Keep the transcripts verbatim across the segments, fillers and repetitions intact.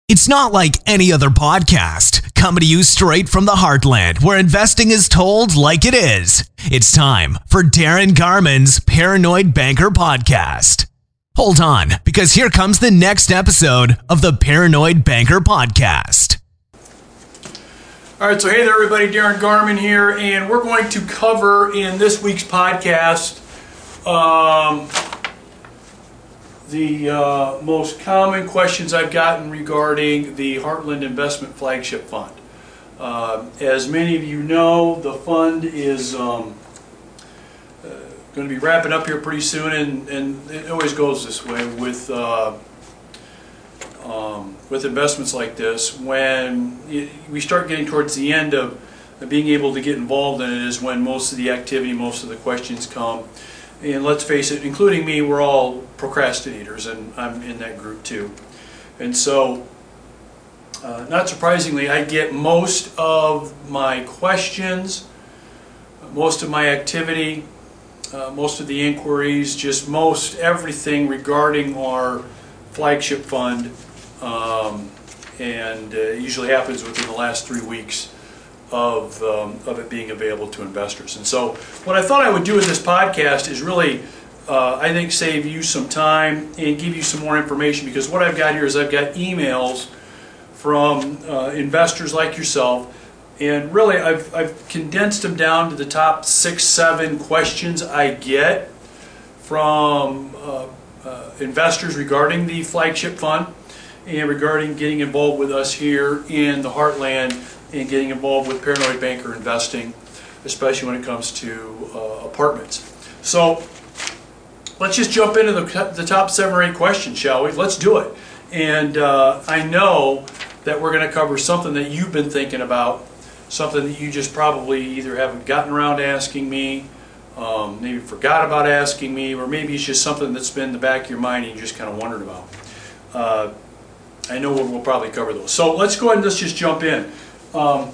It's not like any other podcast, coming to you straight from the heartland, where investing is told like it is. It's time for Darren Garman's Paranoid Banker Podcast. Hold on, because here comes the next episode of the Paranoid Banker Podcast. All right, so hey there everybody, Darren Garman here, and we're going to cover in this week's podcast um, the uh, most common questions I've gotten regarding the Heartland Investment Flagship Fund. Uh, as many of you know, the fund is um, uh, going to be wrapping up here pretty soon, and, and it always goes this way with uh, um, with investments like this. When it, we start getting towards the end of being able to get involved in it is when most of the activity, most of the questions come. And let's face it, including me, we're all procrastinators, and I'm in that group too. And so, uh, not surprisingly, I get most of my questions, most of my activity, uh, most of the inquiries, just most everything regarding our flagship fund, um, and uh, it usually happens within the last three weeks of, um, of it being available to investors. And so what I thought I would do with this podcast is really, uh, I think, save you some time and give you some more information, because what I've got here is I've got emails from uh, investors like yourself, and really I've, I've condensed them down to the top six, seven questions I get from uh, uh, investors regarding the flagship fund and regarding getting involved with us here in the Heartland and getting involved with Paranoid Banker investing, especially when it comes to uh, apartments. So let's just jump into the, the top seven or eight questions, shall we? Let's do it. And uh, I know that we're going to cover something that you've been thinking about, something that you just probably either haven't gotten around to asking me, um, maybe forgot about asking me, or maybe it's just something that's been in the back of your mind and you just kind of wondered about. Uh, I know we'll, we'll probably cover those. So let's go ahead and let's just jump in. Um,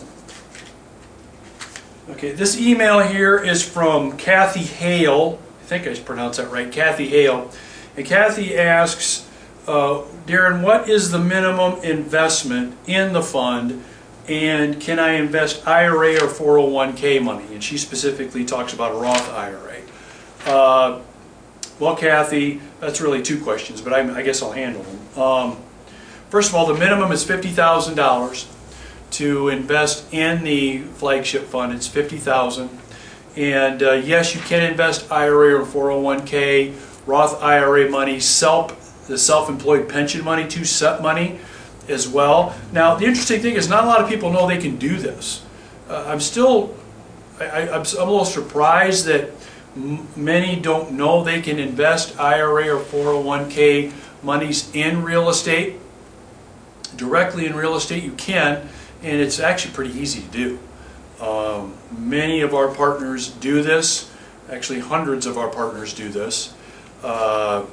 okay, this email here is from Kathy Hale. I think I pronounced that right, Kathy Hale. And Kathy asks, uh, Darren, what is the minimum investment in the fund, and can I invest I R A or four oh one K money? And she specifically talks about a Roth I R A. Uh, well, Kathy, that's really two questions, but I, I guess I'll handle them. Um, first of all, the minimum is fifty thousand dollars. To invest in the flagship fund. It's fifty thousand dollars, and uh, yes, you can invest I R A or four oh one K, Roth I R A money, self the self-employed pension money, two S E P money as well. Now, the interesting thing is not a lot of people know they can do this. Uh, I'm still I, I'm, I'm a little surprised that m many don't know they can invest I R A or four oh one K monies in real estate. Directly in real estate, you can. And it's actually pretty easy to do. Um, many of our partners do this. Actually, hundreds of our partners do this. Uh,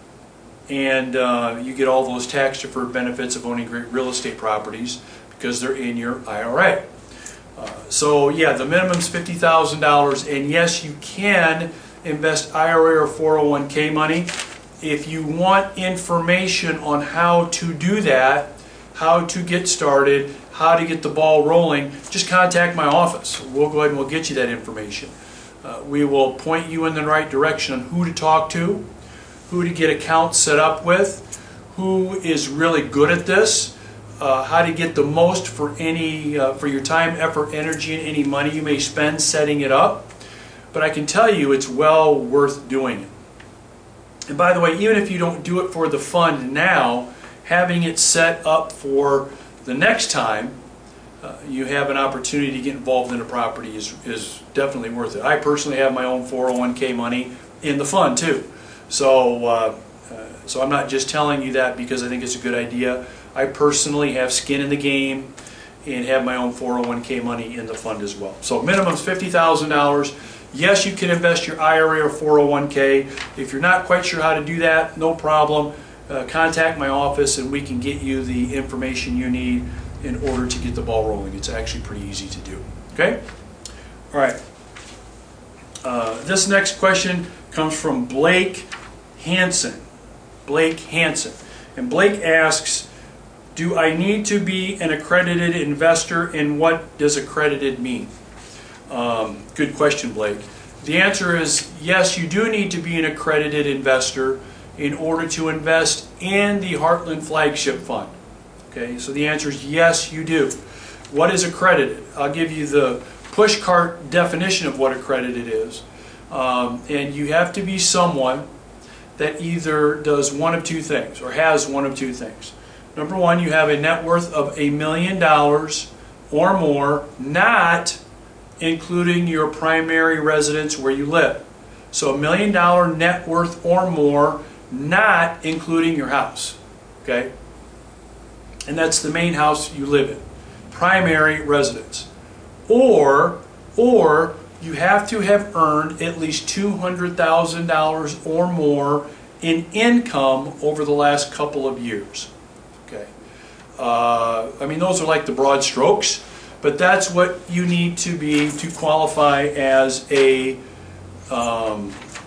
and uh, you get all those tax-deferred benefits of owning great real estate properties because they're in your I R A. Uh, so yeah, the minimum is fifty thousand dollars. And yes, you can invest I R A or four oh one K money. If you want information on how to do that, how to get started, how to get the ball rolling, just contact my office. We'll go ahead and we'll get you that information. Uh, we will point you in the right direction on who to talk to, who to get accounts set up with, who is really good at this, uh, how to get the most for any uh, for your time, effort, energy, and any money you may spend setting it up. But I can tell you it's well worth doing it. And by the way, even if you don't do it for the fund now, having it set up for the next time uh, you have an opportunity to get involved in a property is, is definitely worth it. I personally have my own four oh one K money in the fund too. So, uh, uh, so I'm not just telling you that because I think it's a good idea. I personally have skin in the game and have my own four oh one K money in the fund as well. So minimum is fifty thousand dollars. Yes, you can invest your I R A or four oh one K. If you're not quite sure how to do that, no problem. Uh, contact my office and we can get you the information you need in order to get the ball rolling. It's actually pretty easy to do. Okay? All right. Uh, this next question comes from Blake Hansen. Blake Hansen. And Blake asks, do I need to be an accredited investor, and what does accredited mean? Um, good question, Blake. The answer is yes, you do need to be an accredited investor in order to invest in the Heartland Flagship Fund. Okay, so the answer is yes, you do. What is accredited? I'll give you the pushcart definition of what accredited is. Um, and you have to be someone that either does one of two things, or has one of two things. Number one, you have a net worth of a million dollars or more, not including your primary residence where you live. So a million dollar net worth or more, not including your house. Okay? And that's the main house you live in. Primary residence. Or, or you have to have earned at least two hundred thousand dollars or more in income over the last couple of years. Okay. Uh, I mean, those are like the broad strokes, but that's what you need to be to qualify as a um,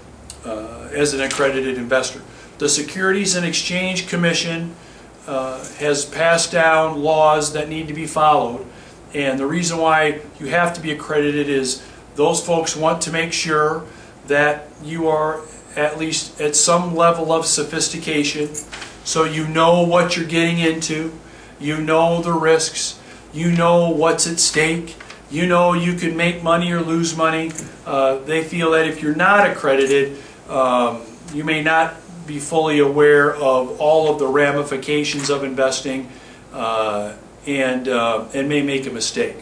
uh, as an accredited investor. The Securities and Exchange Commission uh, has passed down laws that need to be followed, and the reason why you have to be accredited is those folks want to make sure that you are at least at some level of sophistication, so you know what you're getting into, you know the risks, you know what's at stake, you know you can make money or lose money. Uh, they feel that if you're not accredited, um, you may not be fully aware of all of the ramifications of investing, uh, and uh, and may make a mistake.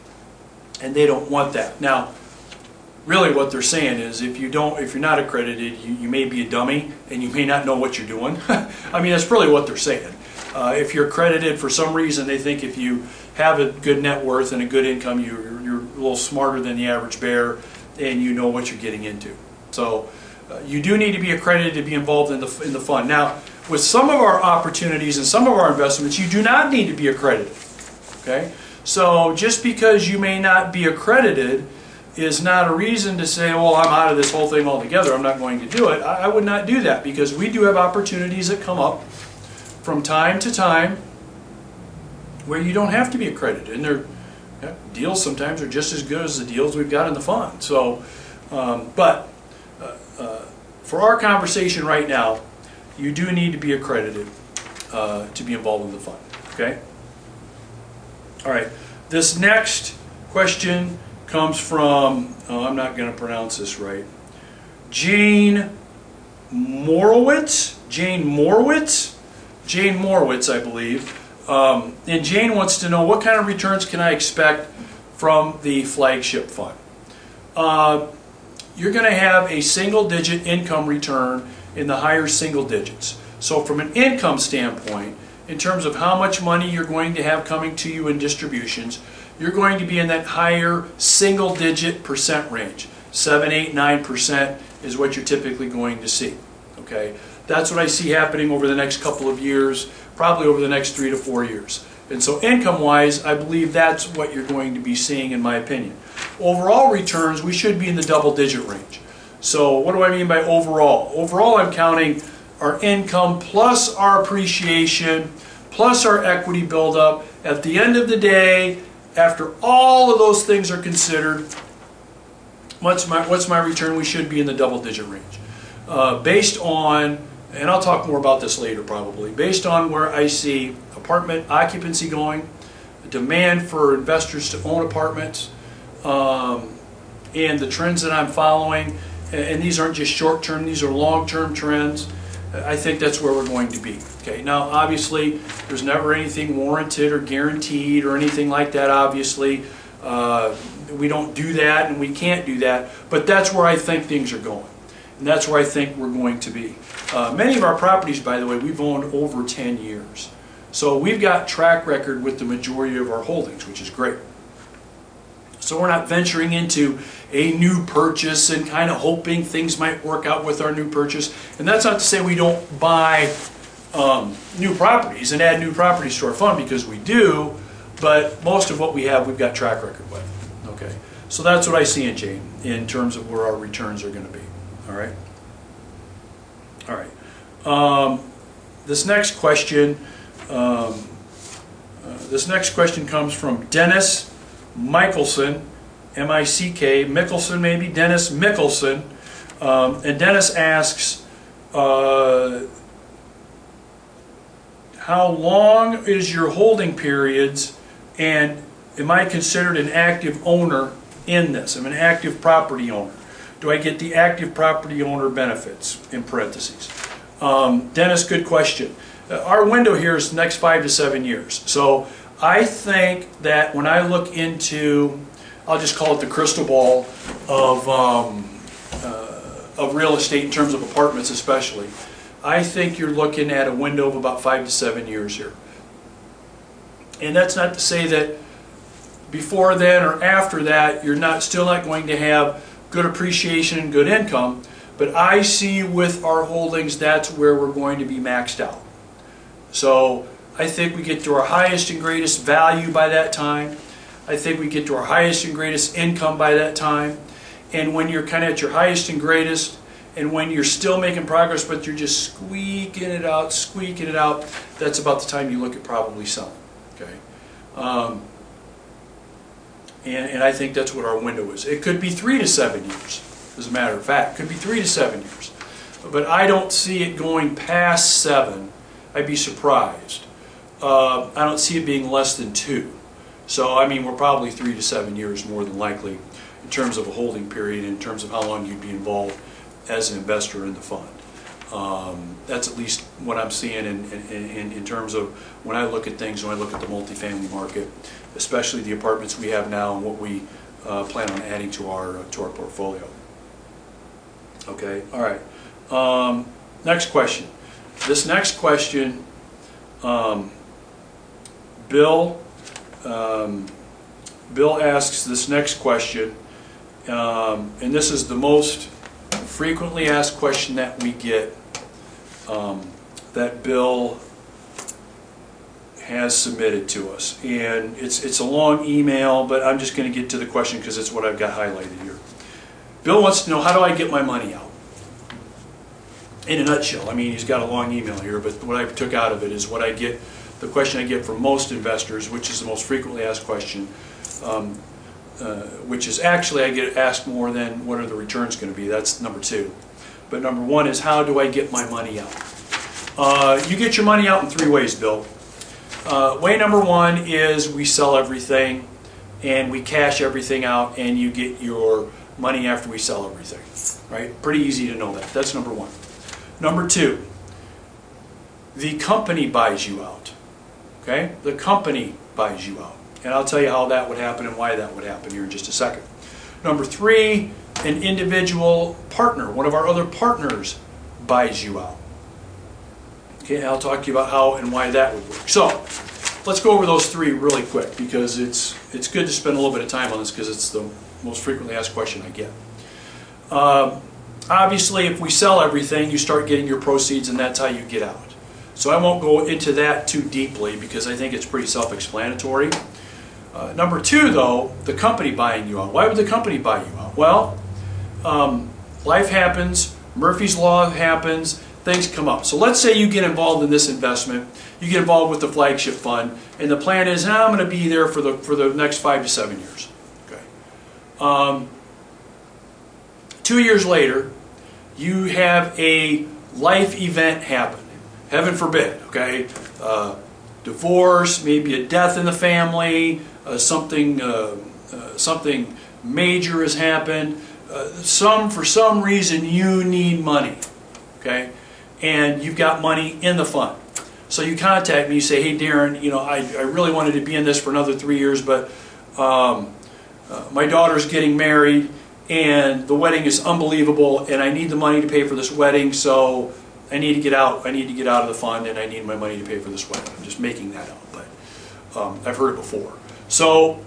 And they don't want that. Now, really what they're saying is if you don't, if you're not accredited, you, you may be a dummy and you may not know what you're doing. I mean, that's really what they're saying. Uh, if you're accredited, for some reason they think if you have a good net worth and a good income, you're, you're a little smarter than the average bear and you know what you're getting into. So uh, you do need to be accredited to be involved in the, in the fund. Now, with some of our opportunities and some of our investments, you do not need to be accredited. Okay? So just because you may not be accredited is not a reason to say, well, I'm out of this whole thing altogether, I'm not going to do it. I, I would not do that, because we do have opportunities that come up from time to time where you don't have to be accredited. And their yeah, deals sometimes are just as good as the deals we've got in the fund. So, um, but uh, uh, for our conversation right now, you do need to be accredited uh, to be involved in the fund. Okay? All right. This next question comes from, oh, I'm not going to pronounce this right, Jane Morowitz? Jane Morowitz? Jane Morowitz, I believe. Um, and Jane wants to know, what kind of returns can I expect from the flagship fund? Uh, you're going to have a single-digit income return in the higher single digits. So from an income standpoint, in terms of how much money you're going to have coming to you in distributions, you're going to be in that higher single-digit percent range. seven, eight, nine percent is what you're typically going to see. Okay, that's what I see happening over the next couple of years, probably over the next three to four years. And so income-wise, I believe that's what you're going to be seeing, in my opinion. Overall returns, we should be in the double-digit range. So what do I mean by overall? Overall, I'm counting our income plus our appreciation plus our equity buildup. At the end of the day, after all of those things are considered, what's my, what's my return? We should be in the double-digit range. Uh, based on, and I'll talk more about this later probably, based on where I see apartment occupancy going, demand for investors to own apartments, um, and the trends that I'm following, and these aren't just short-term, these are long-term trends, I think that's where we're going to be. Okay, now obviously there's never anything warranted or guaranteed or anything like that, obviously. Uh, we don't do that and we can't do that, but that's where I think things are going. And that's where I think we're going to be. Uh, many of our properties, by the way, we've owned over ten years. So we've got track record with the majority of our holdings, which is great. So we're not venturing into a new purchase and kind of hoping things might work out with our new purchase. And that's not to say we don't buy um, new properties and add new properties to our fund, because we do, but most of what we have, we've got track record with. Okay, so that's what I see in Jane in terms of where our returns are going to be. All right. All right. Um, this next question, um, this next question comes from Dennis Michelson, M I C K, Mickelson maybe, Dennis Mickelson. Um, and Dennis asks, uh, how long is your holding periods, and am I considered an active owner in this? I'm an active property owner. Do I get the active property owner benefits, in parentheses? Um, Dennis, good question. Uh, our window here is the next five to seven years. So I think that when I look into, I'll just call it the crystal ball of, um, uh, of real estate in terms of apartments especially, I think you're looking at a window of about five to seven years here. And that's not to say that before then or after that you're not still not going to have good appreciation and good income, but I see with our holdings that's where we're going to be maxed out. So I think we get to our highest and greatest value by that time. I think we get to our highest and greatest income by that time. And when you're kind of at your highest and greatest, and when you're still making progress but you're just squeaking it out, squeaking it out, that's about the time you look at probably selling. Okay. Um, And, and I think that's what our window is. It could be three to seven years, as a matter of fact. It could be three to seven years. But I don't see it going past seven. I'd be surprised. Uh, I don't see it being less than two. So, I mean, we're probably three to seven years more than likely in terms of a holding period, in terms of how long you'd be involved as an investor in the fund. Um, that's at least what I'm seeing in, in, in, in terms of when I look at things, when I look at the multifamily market, especially the apartments we have now and what we uh, plan on adding to our, uh, to our portfolio. Okay, all right. Um, next question. This next question, um, Bill, um, Bill asks this next question, um, and this is the most frequently asked question that we get, um, that Bill has submitted to us, and it's it's a long email, but I'm just going to get to the question because it's what I've got highlighted here. Bill wants to know, how do I get my money out? In a nutshell, I mean, he's got a long email here, but what I took out of it is what I get, the question I get from most investors, which is the most frequently asked question, um, uh, which is actually I get asked more than what are the returns going to be. That's number two. But number one is, how do I get my money out? Uh, you get your money out in three ways, Bill. Uh, way number one is we sell everything and we cash everything out, and you get your money after we sell everything, right? Pretty easy to know that. That's number one. Number two, the company buys you out, okay? The company buys you out. And I'll tell you how that would happen and why that would happen here in just a second. Number three, an individual partner, one of our other partners, buys you out. Okay, I'll talk to you about how and why that would work. So, let's go over those three really quick, because it's it's good to spend a little bit of time on this because it's the most frequently asked question I get. Um, obviously, if we sell everything, you start getting your proceeds, and that's how you get out. So I won't go into that too deeply because I think it's pretty self-explanatory. Uh, number two, though, the company buying you out. Why would the company buy you out? Well, um, life happens, Murphy's Law happens, things come up. So let's say you get involved in this investment, you get involved with the flagship fund, and the plan is, ah, I'm going to be there for the for the next five to seven years. Okay. Um, two years later, you have a life event happen. Heaven forbid. Okay. Uh, divorce, maybe a death in the family, uh, something uh, uh, something major has happened. Uh, some for some reason you need money. Okay. And you've got money in the fund. So you contact me, you say, hey Darren, you know, I, I really wanted to be in this for another three years, but um, uh, my daughter's getting married and the wedding is unbelievable and I need the money to pay for this wedding, so I need to get out. I need to get out of the fund and I need my money to pay for this wedding. I'm just making that up, but um, I've heard it before. So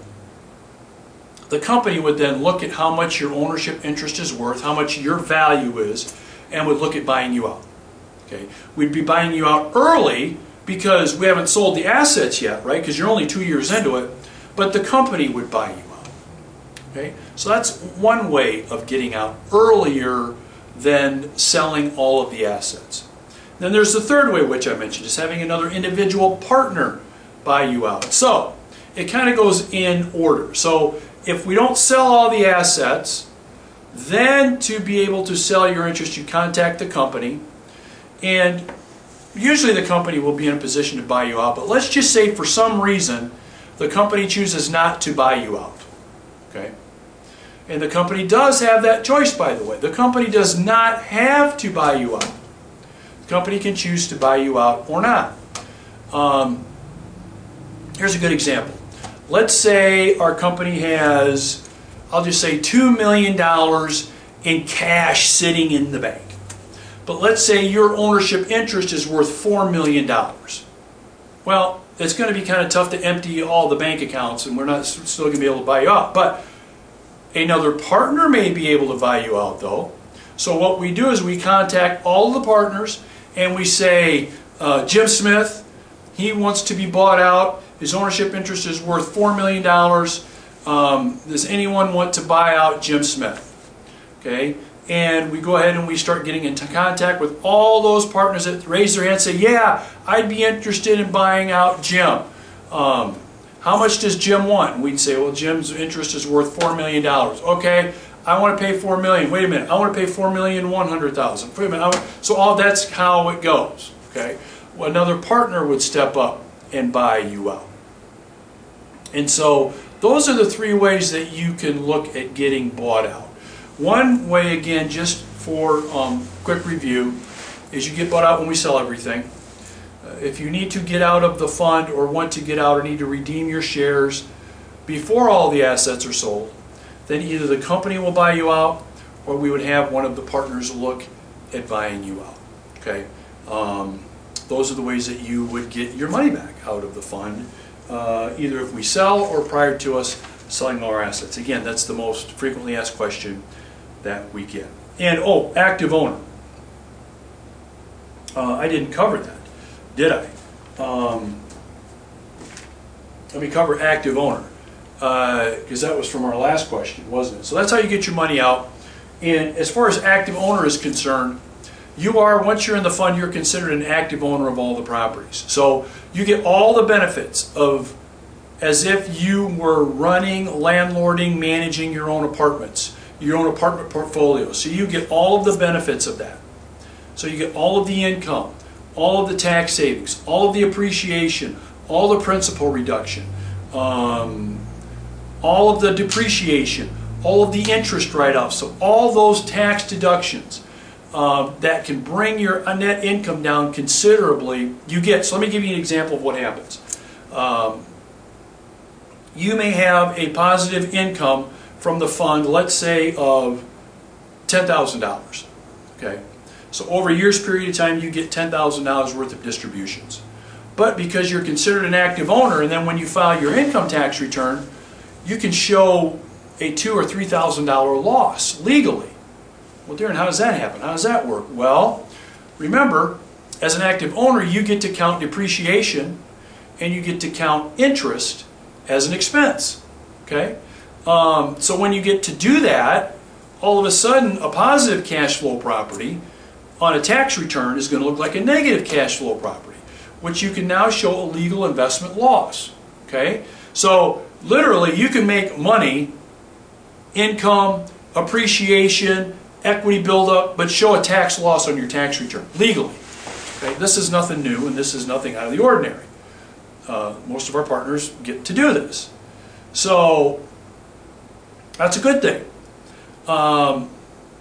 the company would then look at how much your ownership interest is worth, how much your value is, and would look at buying you out. Okay. We'd be buying you out early because we haven't sold the assets yet, right? Because you're only two years into it, but the company would buy you out. Okay. So that's one way of getting out earlier than selling all of the assets. Then there's the third way, which I mentioned, is having another individual partner buy you out. So it kind of goes in order. So if we don't sell all the assets, then to be able to sell your interest, you contact the company, and usually the company will be in a position to buy you out. But let's just say for some reason the company chooses not to buy you out. Okay? And the company does have that choice, by the way. The company does not have to buy you out. The company can choose to buy you out or not. Um, here's a good example. Let's say our company has, I'll just say two million dollars in cash sitting in the bank. But let's say your ownership interest is worth four million dollars. Well, it's going to be kind of tough to empty all the bank accounts, and we're not still going to be able to buy you out. But another partner may be able to buy you out, though. So what we do is we contact all of the partners, and we say, uh, Jim Smith, he wants to be bought out. His ownership interest is worth four million dollars. Um, does anyone want to buy out Jim Smith? Okay, and we go ahead and we start getting into contact with all those partners that raise their hand and say, yeah, I'd be interested in buying out Jim. Um, how much does Jim want? And we'd say, well, Jim's interest is worth four million dollars. Okay, I want to pay four million dollars. Wait a minute, I want to pay four million one hundred thousand dollars. Wait a minute. So all that's how it goes. Okay, well, another partner would step up and buy you out. And so those are the three ways that you can look at getting bought out. One way, again, just for um, quick review, is you get bought out when we sell everything. Uh, if you need to get out of the fund or want to get out or need to redeem your shares before all the assets are sold, then either the company will buy you out or we would have one of the partners look at buying you out. Okay, um, those are the ways that you would get your money back out of the fund. Uh, either if we sell or prior to us selling all our assets. Again, that's the most frequently asked question that we get. And, oh, active owner. Uh, I didn't cover that, did I? Um, let me cover active owner, because uh, that was from our last question, wasn't it? So that's how you get your money out. And as far as active owner is concerned, you are, once you're in the fund, you're considered an active owner of all the properties. So you get all the benefits of as if you were running, landlording, managing your own apartments, your own apartment portfolio. So you get all of the benefits of that. So you get all of the income, all of the tax savings, all of the appreciation, all the principal reduction, um, all of the depreciation, all of the interest write-offs. So all those tax deductions Um, that can bring your net income down considerably, you get. So let me give you an example of what happens. Um, you may have a positive income from the fund, let's say of ten thousand dollars. Okay, so over a year's period of time you get ten thousand dollars worth of distributions. But because you're considered an active owner, and then when you file your income tax return, you can show a two or three thousand dollar loss legally. Well, Darren, how does that happen? How does that work? Well, remember, as an active owner, you get to count depreciation and you get to count interest as an expense. Okay? Um, so when you get to do that, all of a sudden, a positive cash flow property on a tax return is going to look like a negative cash flow property, which you can now show a legal investment loss. Okay? So literally, you can make money, income, appreciation, equity buildup, but show a tax loss on your tax return, legally. Okay? This is nothing new, and this is nothing out of the ordinary. Uh, most of our partners get to do this. So, that's a good thing. Um,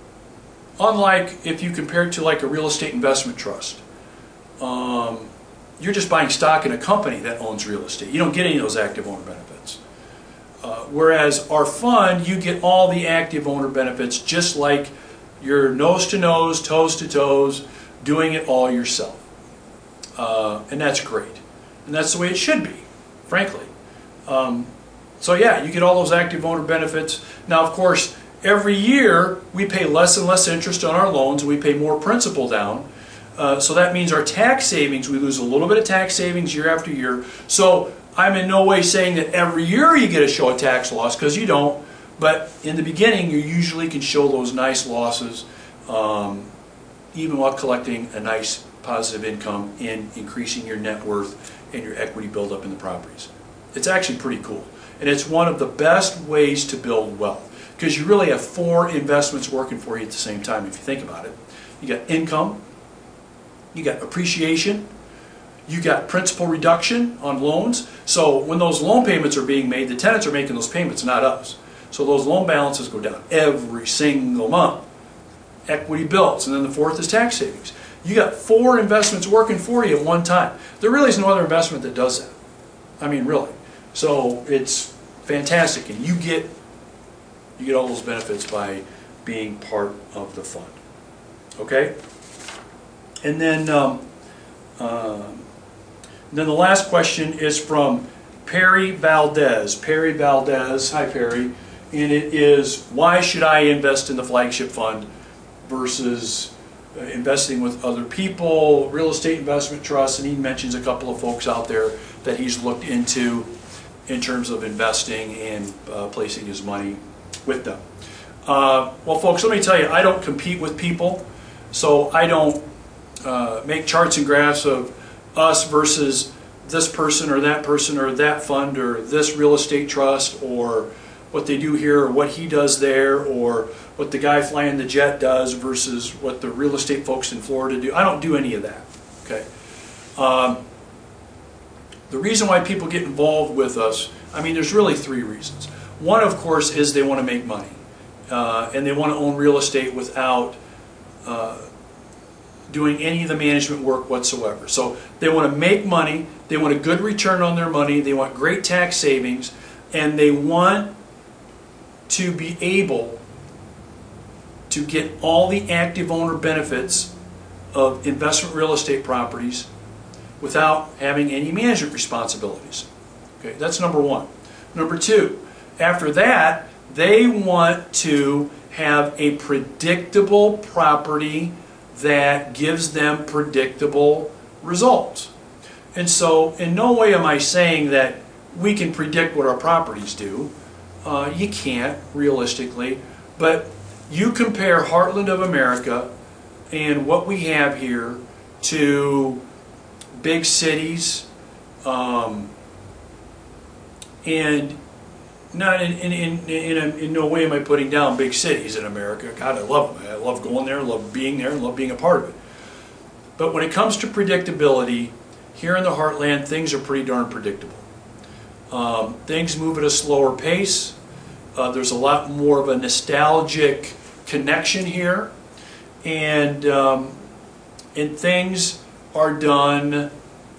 unlike if you compare it to like a real estate investment trust. Um, you're just buying stock in a company that owns real estate. You don't get any of those active owner benefits. Uh, whereas our fund, you get all the active owner benefits just like you're nose to nose, toes to toes, doing it all yourself. Uh, and that's great. And that's the way it should be, frankly. Um, so yeah, you get all those active owner benefits. Now, of course, every year we pay less and less interest on our loans, and we pay more principal down. Uh, so that means our tax savings, we lose a little bit of tax savings year after year. So I'm in no way saying that every year you get to show a tax loss, because you don't. But in the beginning, you usually can show those nice losses, um, even while collecting a nice positive income in increasing your net worth and your equity buildup in the properties. It's actually pretty cool. And it's one of the best ways to build wealth, because you really have four investments working for you at the same time if you think about it. You got income, you got appreciation, you got principal reduction on loans. So when those loan payments are being made, the tenants are making those payments, not us. So those loan balances go down every single month. Equity builds, and then the fourth is tax savings. You got four investments working for you at one time. There really is no other investment that does that. I mean, really. So it's fantastic, and you get you get all those benefits by being part of the fund. Okay, and then um, uh, then the last question is from Perry Valdez. Perry Valdez, hi Perry, and it is, why should I invest in the flagship fund versus uh, investing with other people, real estate investment trusts? And he mentions a couple of folks out there that he's looked into in terms of investing and uh, placing his money with them. Uh, well, folks, let me tell you, I don't compete with people, so I don't uh, make charts and graphs of us versus this person or that person or that fund or this real estate trust, or what they do here or what he does there, or what the guy flying the jet does versus what the real estate folks in Florida do. I don't do any of that. Okay. Um, the reason why people get involved with us, I mean, there's really three reasons. One, of course, is they want to make money, uh, and they want to own real estate without uh, doing any of the management work whatsoever. So they want to make money, they want a good return on their money, they want great tax savings, and they want to be able to get all the active owner benefits of investment real estate properties without having any management responsibilities. Okay, that's number one. Number two, after that, they want to have a predictable property that gives them predictable results. And so in no way am I saying that we can predict what our properties do. Uh, you can't, realistically. But you compare Heartland of America and what we have here to big cities, um, and not in, in, in, in, a, in no way am I putting down big cities in America. God, I love them. I love going there, I love being there, and love being a part of it. But when it comes to predictability, here in the Heartland, things are pretty darn predictable. Um, things move at a slower pace. Uh, there's a lot more of a nostalgic connection here, and um, and things are done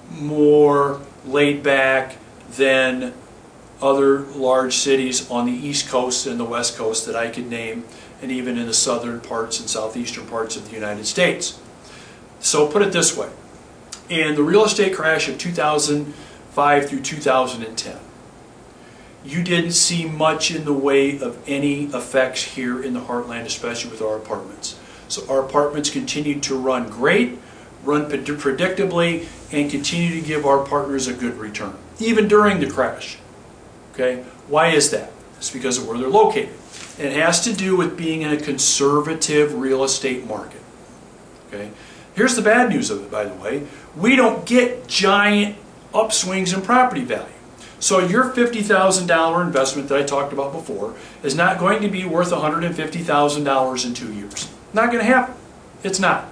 more laid back than other large cities on the East Coast and the West Coast that I could name, and even in the southern parts and southeastern parts of the United States. So put it this way, in the real estate crash of two thousand five through two thousand ten, you didn't see much in the way of any effects here in the Heartland, especially with our apartments. So our apartments continued to run great, run predictably, and continue to give our partners a good return, even during the crash. Okay, why is that? It's because of where they're located. And it has to do with being in a conservative real estate market. Okay, here's the bad news of it, by the way. We don't get giant upswings in property value. So your fifty thousand dollar investment that I talked about before is not going to be worth one hundred fifty thousand dollars in two years. Not going to happen. It's not.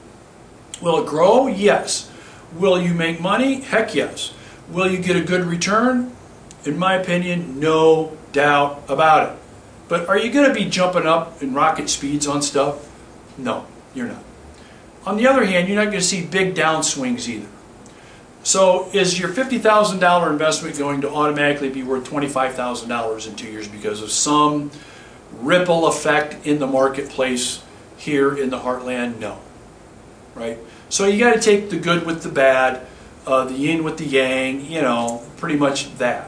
Will it grow? Yes. Will you make money? Heck yes. Will you get a good return? In my opinion, no doubt about it. But are you going to be jumping up in rocket speeds on stuff? No, you're not. On the other hand, you're not going to see big downswings either. So is your fifty thousand dollar investment going to automatically be worth twenty-five thousand dollars in two years because of some ripple effect in the marketplace here in the Heartland? No. Right? So you got to take the good with the bad, uh, the yin with the yang, you know, pretty much that.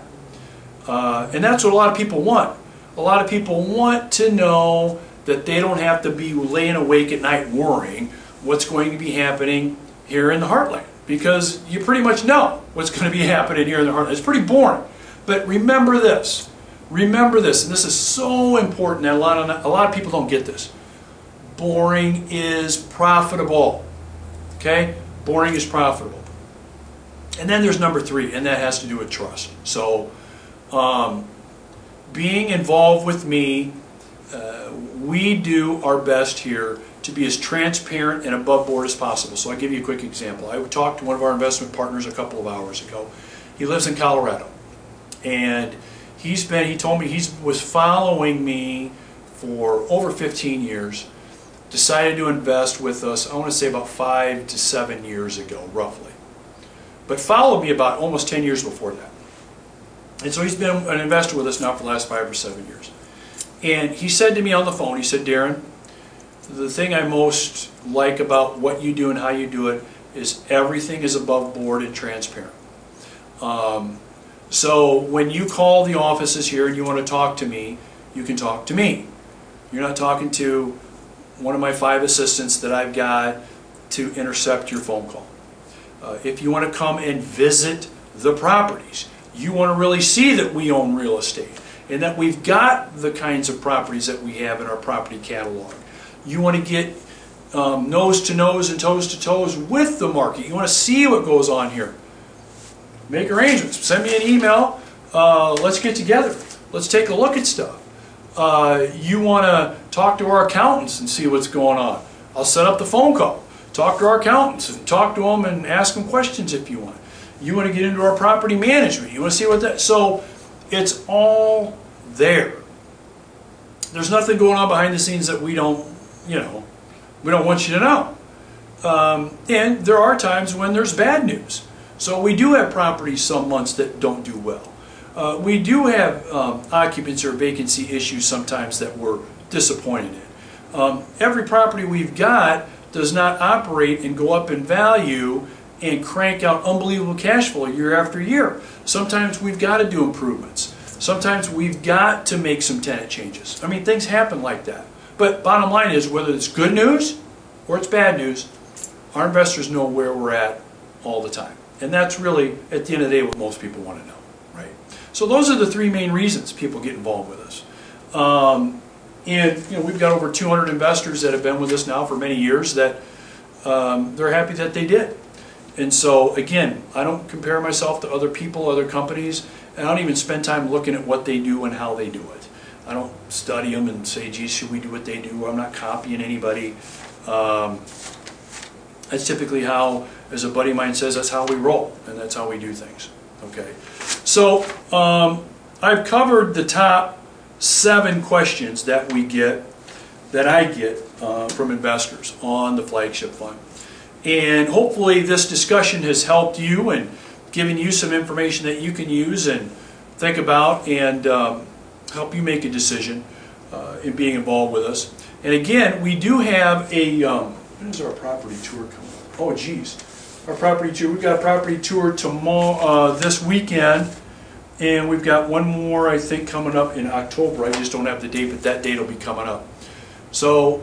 Uh, and that's what a lot of people want. A lot of people want to know that they don't have to be laying awake at night worrying what's going to be happening here in the Heartland. Because you pretty much know what's going to be happening here in the Heartland. It's pretty boring. But remember this. Remember this, and this is so important that a lot of, a lot of people don't get this. Boring is profitable. Okay? boring is profitable. And then there's number three, and that has to do with trust. So um, being involved with me, uh, we do our best here to be as transparent and above board as possible. So I'll give you a quick example. I talked to one of our investment partners a couple of hours ago. He lives in Colorado, and he's been, he told me he was following me for over fifteen years, decided to invest with us, I want to say about five to seven years ago, roughly. But followed me about almost ten years before that. And so he's been an investor with us now for the last five or seven years. And he said to me on the phone, he said, Darren, the thing I most like about what you do and how you do it is everything is above board and transparent. Um, so when you call the offices here and you want to talk to me, you can talk to me. You're not talking to one of my five assistants that I've got to intercept your phone call. Uh, if you want to come and visit the properties, you want to really see that we own real estate and that we've got the kinds of properties that we have in our property catalog. You want to get um, nose to nose and toes to toes with the market. You want to see what goes on here. Make arrangements. Send me an email. Uh, let's get together. Let's take a look at stuff. Uh, you want to talk to our accountants and see what's going on. I'll set up the phone call. Talk to our accountants and talk to them and ask them questions if you want. You want to get into our property management. You want to see what that... So it's all there. There's nothing going on behind the scenes that we don't, you know, we don't want you to know. Um, and there are times when there's bad news. So we do have properties some months that don't do well. Uh, we do have um, occupancy or vacancy issues sometimes that we're disappointed in. Um, every property we've got does not operate and go up in value and crank out unbelievable cash flow year after year. Sometimes we've got to do improvements. Sometimes we've got to make some tenant changes. I mean, things happen like that. But bottom line is, whether it's good news or it's bad news, our investors know where we're at all the time. And that's really, at the end of the day, what most people want to know, right? So those are the three main reasons people get involved with us. Um, and you know, we've got over two hundred investors that have been with us now for many years that um, they're happy that they did. And so, again, I don't compare myself to other people, other companies, and I don't even spend time looking at what they do and how they do it. I don't study them and say, geez, should we do what they do? I'm not copying anybody. Um, that's typically how, as a buddy of mine says, that's how we roll, and that's how we do things. Okay. So um, I've covered the top seven questions that we get, that I get uh, from investors on the flagship fund. And hopefully this discussion has helped you and given you some information that you can use and think about and um, help you make a decision uh, in being involved with us. And again, we do have a, um, when is our property tour coming up? Oh geez, our property tour, we've got a property tour tomorrow, uh, this weekend, and we've got one more I think coming up in October. I just don't have the date, but that date will be coming up. So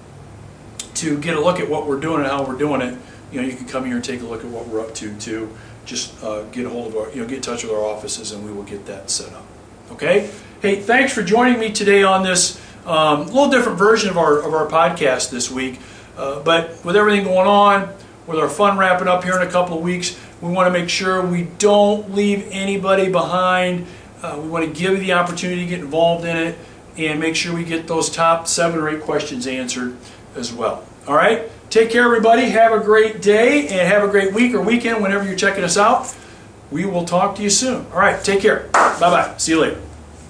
to get a look at what we're doing and how we're doing it, you know, you can come here and take a look at what we're up to too. Just uh, get a hold of our, you know, get in touch with our offices and we will get that set up. Okay? Hey, thanks for joining me today on this um, little different version of our, of our podcast this week. Uh, but with everything going on, with our fund wrapping up here in a couple of weeks, we want to make sure we don't leave anybody behind. Uh, we want to give you the opportunity to get involved in it and make sure we get those top seven or eight questions answered as well. All right? Take care, everybody. Have a great day and have a great week or weekend whenever you're checking us out. We will talk to you soon. All right, take care. Bye-bye. See you later.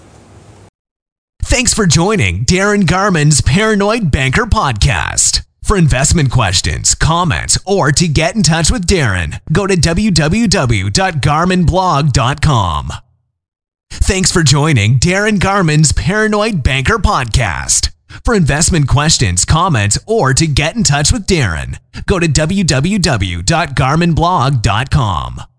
Thanks for joining Darren Garman's Paranoid Banker Podcast. For investment questions, comments, or to get in touch with Darren, go to w w w dot garmin blog dot com. Thanks for joining Darren Garman's Paranoid Banker Podcast. For investment questions, comments, or to get in touch with Darren, go to w w w dot garmin blog dot com.